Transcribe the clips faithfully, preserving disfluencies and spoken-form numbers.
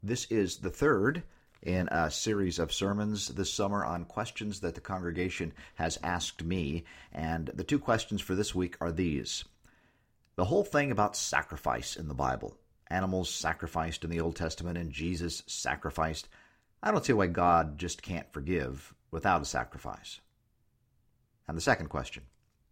This is the third in a series of sermons this summer on questions that the congregation has asked me, and the two questions for this week are these. The whole thing about sacrifice in the Bible, animals sacrificed in the Old Testament and Jesus sacrificed, I don't see why God just can't forgive without a sacrifice. And the second question,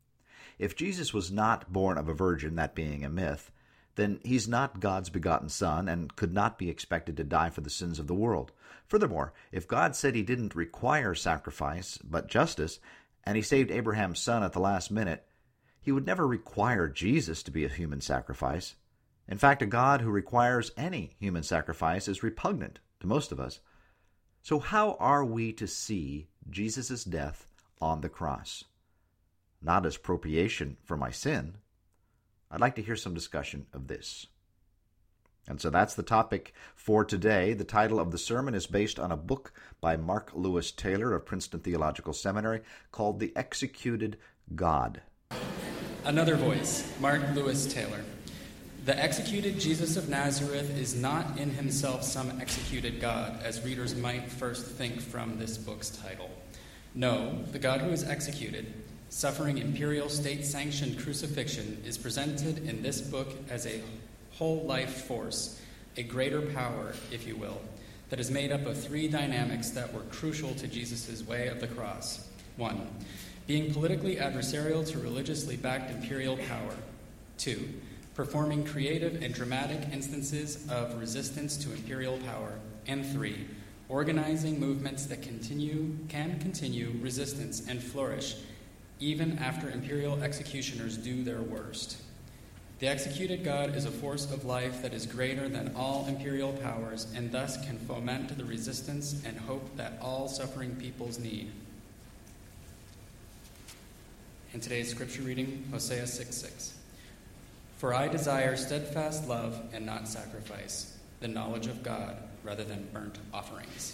if Jesus was not born of a virgin, that being a myth, then he's not God's begotten Son and could not be expected to die for the sins of the world. Furthermore, if God said he didn't require sacrifice but justice, and he saved Abraham's son at the last minute, he would never require Jesus to be a human sacrifice. In fact, a God who requires any human sacrifice is repugnant to most of us. So how are we to see Jesus' death on the cross? Not as propitiation for my sin. I'd like to hear some discussion of this. And so that's the topic for today. The title of the sermon is based on a book by Mark Lewis Taylor of Princeton Theological Seminary called The Executed God. Another voice, Mark Lewis Taylor. The executed Jesus of Nazareth is not in himself some executed God, as readers might first think from this book's title. No, the God who is executed, suffering imperial state-sanctioned crucifixion, is presented in this book as a whole life force, a greater power, if you will, that is made up of three dynamics that were crucial to Jesus' way of the cross. One, being politically adversarial to religiously backed imperial power. Two, performing creative and dramatic instances of resistance to imperial power. And three, organizing movements that continue can continue resistance and flourish even after imperial executioners do their worst. The executed God is a force of life that is greater than all imperial powers and thus can foment the resistance and hope that all suffering peoples need. In today's scripture reading, Hosea six six. For I desire steadfast love and not sacrifice, the knowledge of God rather than burnt offerings.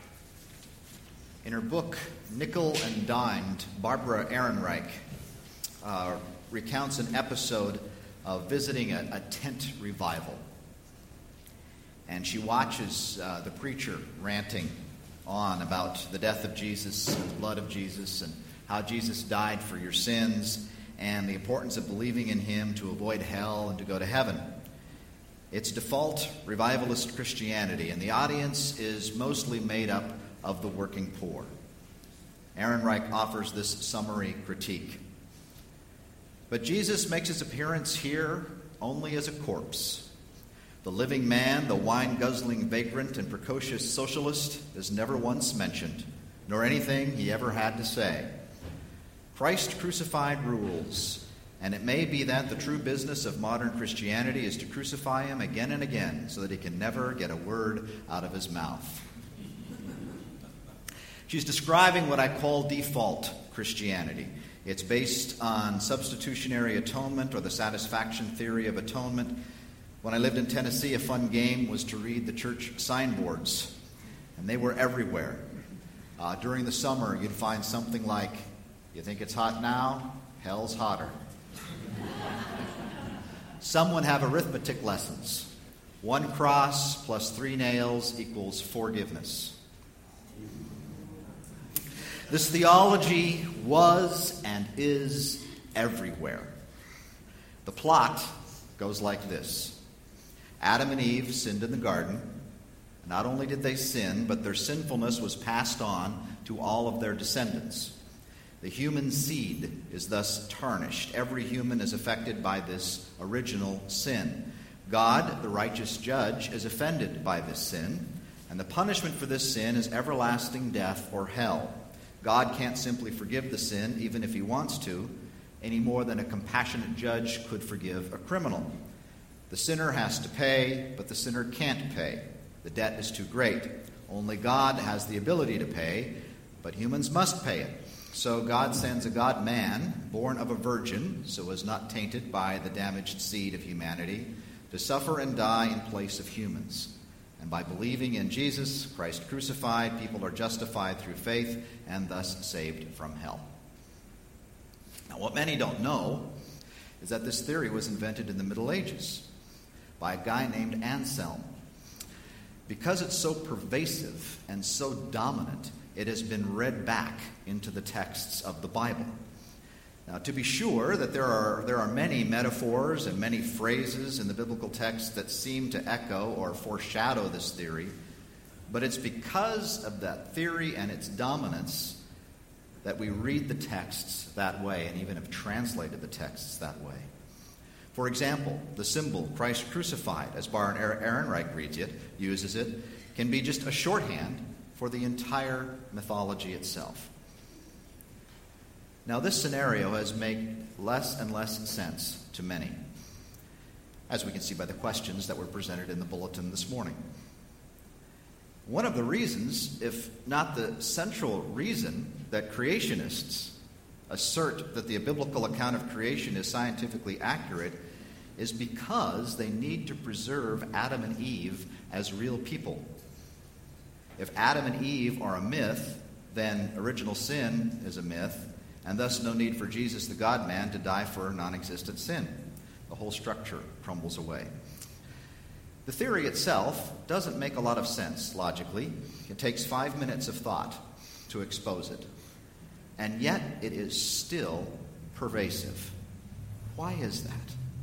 In her book, Nickel and Dimed, Barbara Ehrenreich uh, recounts an episode of visiting a, a tent revival. And she watches uh, the preacher ranting on about the death of Jesus and the blood of Jesus and how Jesus died for your sins and the importance of believing in him to avoid hell and to go to heaven. It's default revivalist Christianity, and the audience is mostly made up of the working poor. Ehrenreich offers this summary critique. But Jesus makes his appearance here only as a corpse. The living man, the wine-guzzling vagrant and precocious socialist, is never once mentioned, nor anything he ever had to say. Christ crucified rules, and it may be that the true business of modern Christianity is to crucify him again and again so that he can never get a word out of his mouth. She's describing what I call default Christianity. It's based on substitutionary atonement or the satisfaction theory of atonement. When I lived in Tennessee, a fun game was to read the church signboards, and they were everywhere. Uh, during the summer, you'd find something like, you think it's hot now? Hell's hotter. Some would have arithmetic lessons. One cross plus three nails equals forgiveness. This theology was and is everywhere. The plot goes like this. Adam and Eve sinned in the garden. Not only did they sin, but their sinfulness was passed on to all of their descendants. The human seed is thus tarnished. Every human is affected by this original sin. God, the righteous judge, is offended by this sin, and the punishment for this sin is everlasting death or hell. God can't simply forgive the sin, even if he wants to, any more than a compassionate judge could forgive a criminal. The sinner has to pay, but the sinner can't pay. The debt is too great. Only God has the ability to pay, but humans must pay it. So God sends a God-man, born of a virgin, so as not tainted by the damaged seed of humanity, to suffer and die in place of humans. And by believing in Jesus, Christ crucified, people are justified through faith and thus saved from hell. Now, what many don't know is that this theory was invented in the Middle Ages by a guy named Anselm. Because it's so pervasive and so dominant, it has been read back into the texts of the Bible. Now, to be sure that there are there are many metaphors and many phrases in the biblical text that seem to echo or foreshadow this theory, but it's because of that theory and its dominance that we read the texts that way and even have translated the texts that way. For example, the symbol Christ crucified, as Baron Ehrenreich reads it, uses it, can be just a shorthand for the entire mythology itself. Now, this scenario has made less and less sense to many, as we can see by the questions that were presented in the bulletin this morning. One of the reasons, if not the central reason, that creationists assert that the biblical account of creation is scientifically accurate is because they need to preserve Adam and Eve as real people. If Adam and Eve are a myth, then original sin is a myth, and thus no need for Jesus, the God-man, to die for non-existent sin. The whole structure crumbles away. The theory itself doesn't make a lot of sense logically. It takes five minutes of thought to expose it. And yet it is still pervasive. Why is that?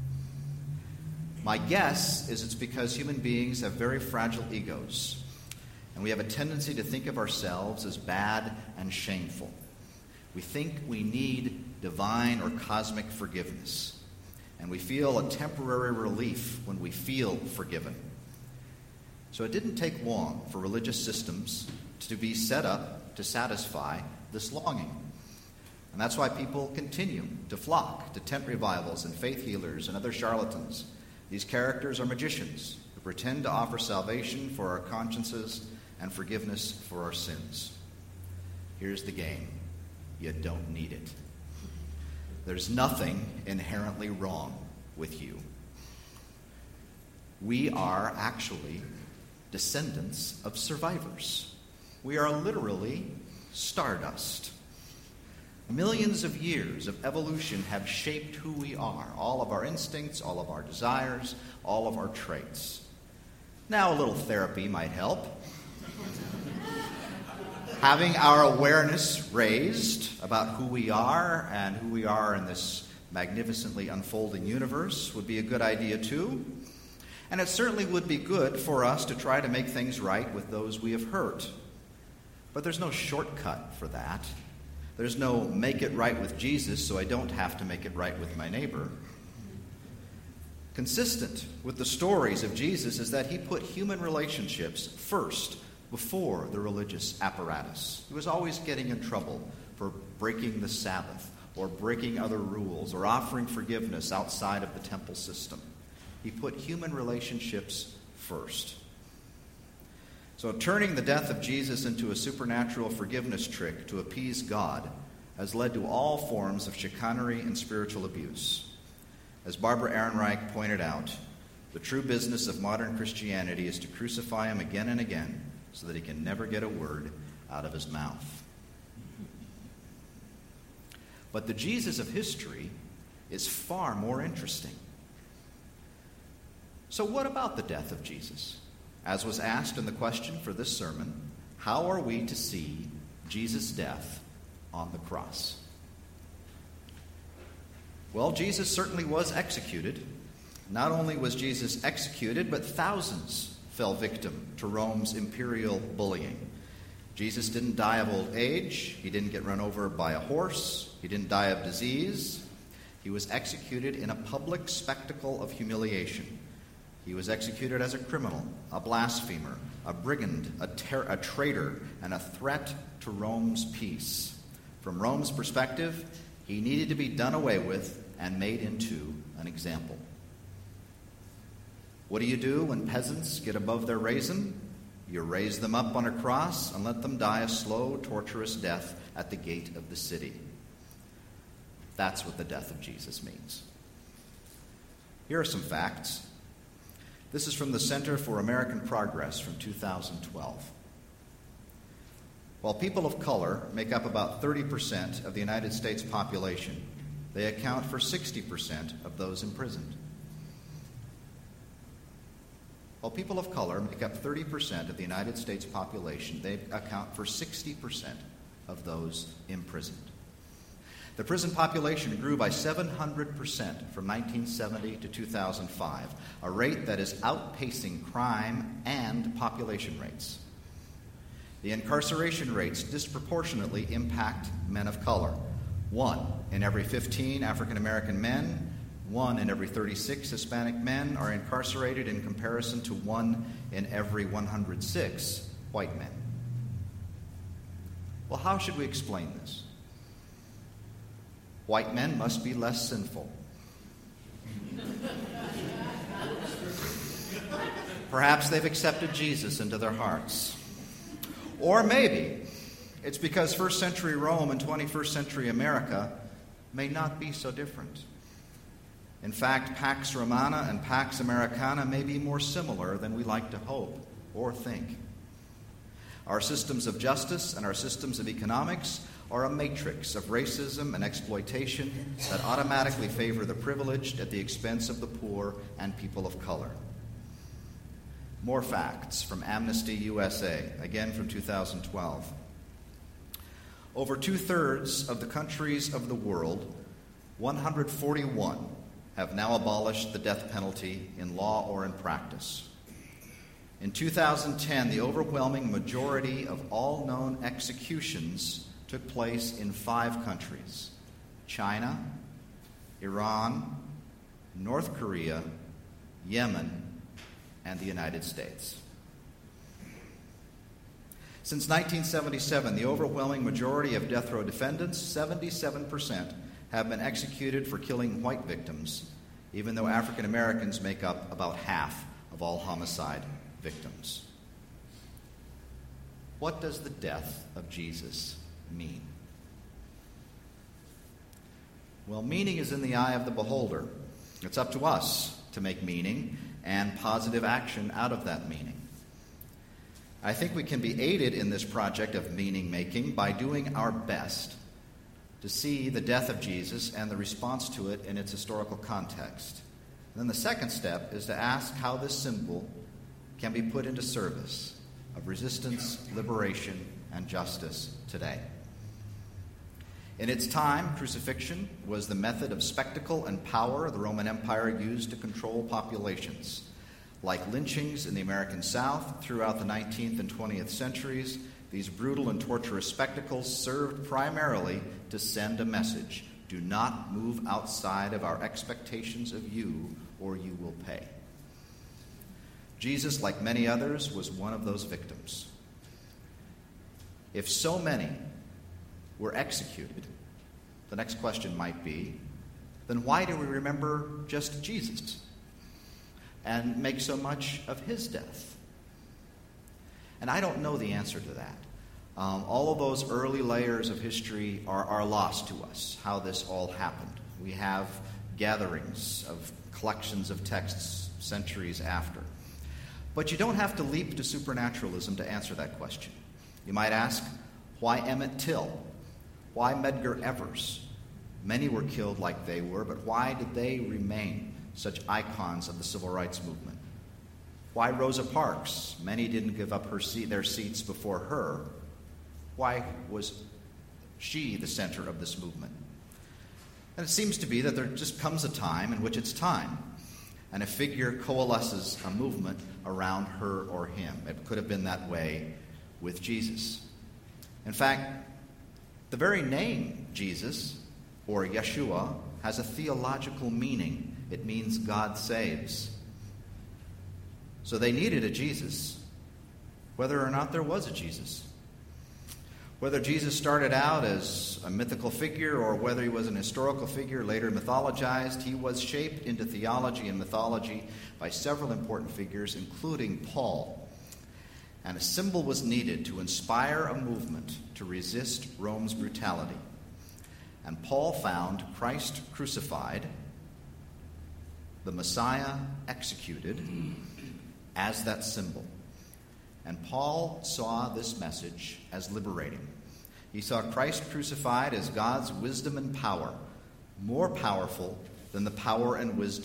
My guess is it's because human beings have very fragile egos, and we have a tendency to think of ourselves as bad and shameful. We think we need divine or cosmic forgiveness, and we feel a temporary relief when we feel forgiven. So it didn't take long for religious systems to be set up to satisfy this longing. And that's why people continue to flock to tent revivals and faith healers and other charlatans. These characters are magicians who pretend to offer salvation for our consciences and forgiveness for our sins. Here's the game. You don't need it. There's nothing inherently wrong with you. We are actually descendants of survivors. We are literally stardust. Millions of years of evolution have shaped who we are, all of our instincts, all of our desires, all of our traits. Now a little therapy might help. Having our awareness raised about who we are and who we are in this magnificently unfolding universe would be a good idea too. And it certainly would be good for us to try to make things right with those we have hurt. But there's no shortcut for that. There's no make it right with Jesus so I don't have to make it right with my neighbor. Consistent with the stories of Jesus is that he put human relationships first before the religious apparatus. He was always getting in trouble for breaking the Sabbath or breaking other rules or offering forgiveness outside of the temple system. He put human relationships first. So turning the death of Jesus into a supernatural forgiveness trick to appease God has led to all forms of chicanery and spiritual abuse. As Barbara Ehrenreich pointed out, the true business of modern Christianity is to crucify him again and again so that he can never get a word out of his mouth. But the Jesus of history is far more interesting. So what about the death of Jesus? As was asked in the question for this sermon, how are we to see Jesus' death on the cross? Well, Jesus certainly was executed. Not only was Jesus executed, but thousands fell victim to Rome's imperial bullying. Jesus didn't die of old age. He didn't get run over by a horse. He didn't die of disease. He was executed in a public spectacle of humiliation. He was executed as a criminal, a blasphemer, a brigand, a, ter- a traitor, and a threat to Rome's peace. From Rome's perspective, he needed to be done away with and made into an example. What do you do when peasants get above their raisin? You raise them up on a cross and let them die a slow, torturous death at the gate of the city. That's what the death of Jesus means. Here are some facts. This is from the Center for American Progress from two thousand twelve. While people of color make up about thirty percent of the United States population, they account for sixty percent of those imprisoned. While people of color make up thirty percent of the United States population, they account for sixty percent of those imprisoned. The prison population grew by seven hundred percent from nineteen seventy to two thousand five, a rate that is outpacing crime and population rates. The incarceration rates disproportionately impact men of color. One in every fifteen African American men, one in every thirty-six Hispanic men are incarcerated in comparison to one in every one hundred six white men. Well, how should we explain this? White men must be less sinful. Perhaps they've accepted Jesus into their hearts. Or maybe it's because first century Rome and twenty-first century America may not be so different. In fact, Pax Romana and Pax Americana may be more similar than we like to hope or think. Our systems of justice and our systems of economics are a matrix of racism and exploitation that automatically favor the privileged at the expense of the poor and people of color. More facts from Amnesty U S A, again from two thousand twelve. Over two-thirds of the countries of the world, one hundred forty-one, have now abolished the death penalty in law or in practice. In two thousand ten, the overwhelming majority of all known executions took place in five countries: China, Iran, North Korea, Yemen, and the United States. Since nineteen seventy-seven, the overwhelming majority of death row defendants, seventy-seven percent, have been executed for killing white victims, even though African Americans make up about half of all homicide victims. What does the death of Jesus mean? Well, meaning is in the eye of the beholder. It's up to us to make meaning and positive action out of that meaning. I think we can be aided in this project of meaning-making by doing our best to see the death of Jesus and the response to it in its historical context. And then the second step is to ask how this symbol can be put into service of resistance, liberation, and justice today. In its time, crucifixion was the method of spectacle and power the Roman Empire used to control populations. Like lynchings in the American South throughout the nineteenth and twentieth centuries, these brutal and torturous spectacles served primarily to send a message: do not move outside of our expectations of you, or you will pay. Jesus, like many others, was one of those victims. If so many were executed, the next question might be, then why do we remember just Jesus and make so much of his death? And I don't know the answer to that. Um, all of those early layers of history are, are lost to us, how this all happened. We have gatherings of collections of texts centuries after. But you don't have to leap to supernaturalism to answer that question. You might ask, why Emmett Till? Why Medgar Evers? Many were killed like they were, but why did they remain such icons of the civil rights movement? Why Rosa Parks? Many didn't give up her seat, their seats before her. Why was she the center of this movement? And it seems to be that there just comes a time in which it's time, and a figure coalesces a movement around her or him. It could have been that way with Jesus. In fact, the very name Jesus, or Yeshua, has a theological meaning. It means God saves. So they needed a Jesus, whether or not there was a Jesus. Whether Jesus started out as a mythical figure or whether he was an historical figure later mythologized, he was shaped into theology and mythology by several important figures, including Paul. And a symbol was needed to inspire a movement to resist Rome's brutality. And Paul found Christ crucified, the Messiah executed, as that symbol. And Paul saw this message as liberating. He saw Christ crucified as God's wisdom and power, more powerful than the power and wisdom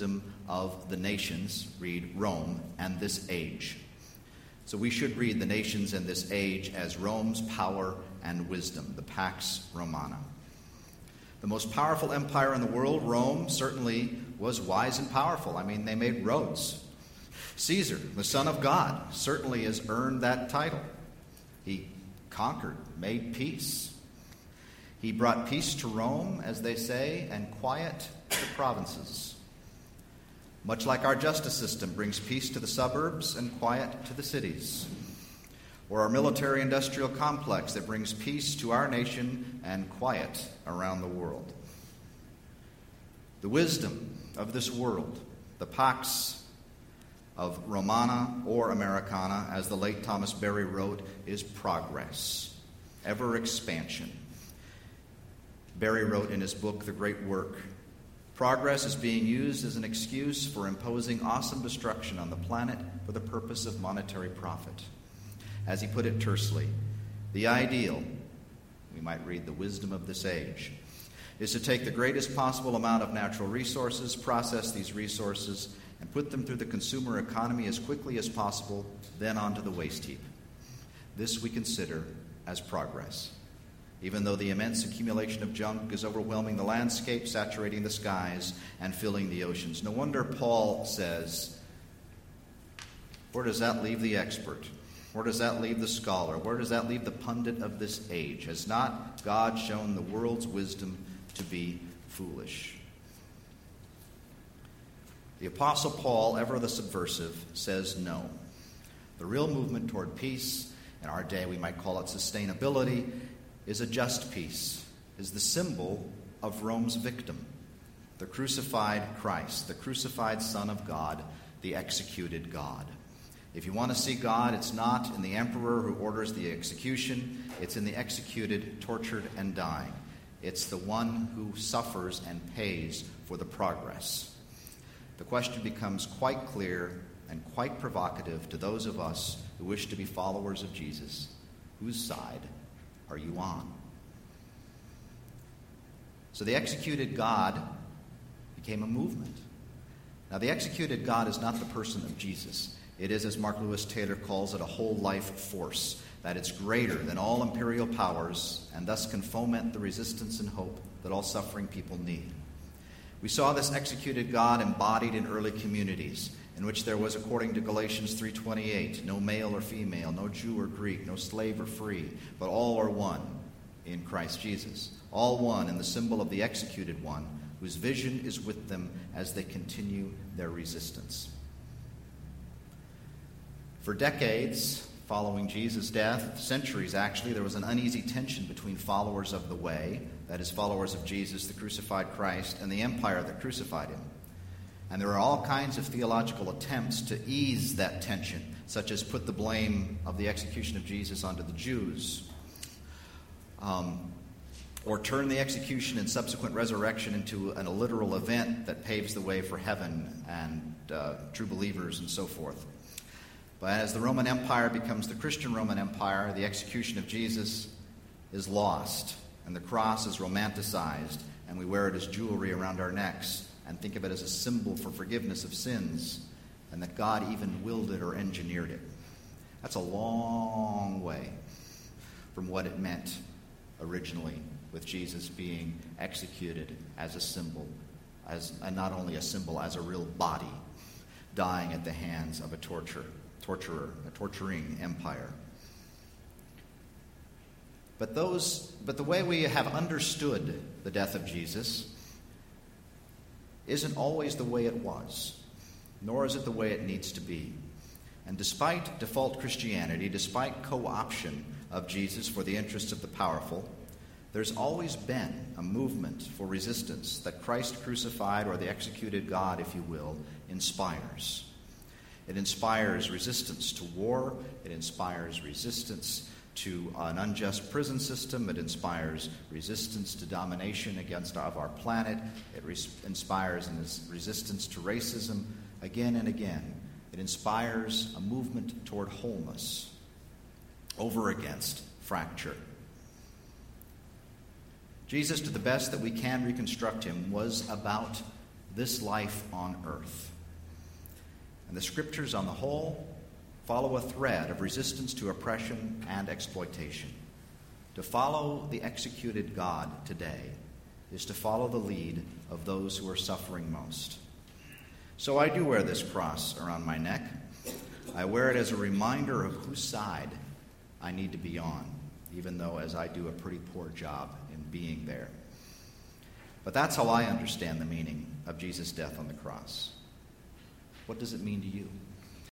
of the nations, read Rome, and this age. So we should read the nations and this age as Rome's power and wisdom, the Pax Romana. The most powerful empire in the world, Rome, certainly was wise and powerful. I mean, they made roads. Caesar, the Son of God, certainly has earned that title. He conquered, made peace. He brought peace to Rome, as they say, and quiet to the provinces. Much like our justice system brings peace to the suburbs and quiet to the cities. Or our military-industrial complex that brings peace to our nation and quiet around the world. The wisdom of this world, the Pax of Romana or Americana, as the late Thomas Berry wrote, is progress, ever expansion. Berry wrote in his book, The Great Work, progress is being used as an excuse for imposing awesome destruction on the planet for the purpose of monetary profit. As he put it tersely, the ideal, we might read the wisdom of this age, is to take the greatest possible amount of natural resources, process these resources, and put them through the consumer economy as quickly as possible, then onto the waste heap. This we consider as progress. Even though the immense accumulation of junk is overwhelming the landscape, saturating the skies, and filling the oceans. No wonder Paul says, where does that leave the expert? Where does that leave the scholar? Where does that leave the pundit of this age? Has not God shown the world's wisdom to be foolish? The Apostle Paul, ever the subversive, says no. The real movement toward peace, in our day we might call it sustainability, is a just peace, is the symbol of Rome's victim, the crucified Christ, the crucified Son of God, the executed God. If you want to see God, it's not in the emperor who orders the execution, it's in the executed, tortured, and dying. It's the one who suffers and pays for the progress. The question becomes quite clear and quite provocative to those of us who wish to be followers of Jesus. Whose side are you on? So the executed God became a movement. Now, the executed God is not the person of Jesus. It is, as Mark Lewis Taylor calls it, a whole life force, that it's greater than all imperial powers and thus can foment the resistance and hope that all suffering people need. We saw this executed God embodied in early communities, in which there was, according to Galatians three twenty-eight, no male or female, no Jew or Greek, no slave or free, but all are one in Christ Jesus. All one in the symbol of the executed one, whose vision is with them as they continue their resistance. For decades following Jesus' death, centuries actually, there was an uneasy tension between followers of the way, that is, followers of Jesus, the crucified Christ, and the empire that crucified him. And there are all kinds of theological attempts to ease that tension, such as put the blame of the execution of Jesus onto the Jews, um, or turn the execution and subsequent resurrection into an, a literal event that paves the way for heaven and uh, true believers and so forth. But as the Roman Empire becomes the Christian Roman Empire, the execution of Jesus is lost, and the cross is romanticized, and we wear it as jewelry around our necks, and think of it as a symbol for forgiveness of sins, and that God even willed it or engineered it. That's a long way from what it meant originally with Jesus being executed as a symbol, as and not only a symbol, as a real body, dying at the hands of a torturer, torturer, a torturing empire. But those, but the way we have understood the death of Jesus isn't always the way it was, nor is it the way it needs to be. And despite default Christianity, despite co-option of Jesus for the interests of the powerful, there's always been a movement for resistance that Christ crucified, or the executed God, if you will, inspires. It inspires resistance to war. It inspires resistance to an unjust prison system. It inspires resistance to domination against of our planet. It res- inspires resistance to racism again and again. It inspires a movement toward wholeness over against fracture. Jesus, to the best that we can reconstruct him, was about this life on earth. And the Scriptures, on the whole, follow a thread of resistance to oppression and exploitation. To follow the executed God today is to follow the lead of those who are suffering most. So I do wear this cross around my neck. I wear it as a reminder of whose side I need to be on, even though as I do a pretty poor job in being there. But that's how I understand the meaning of Jesus' death on the cross. What does it mean to you?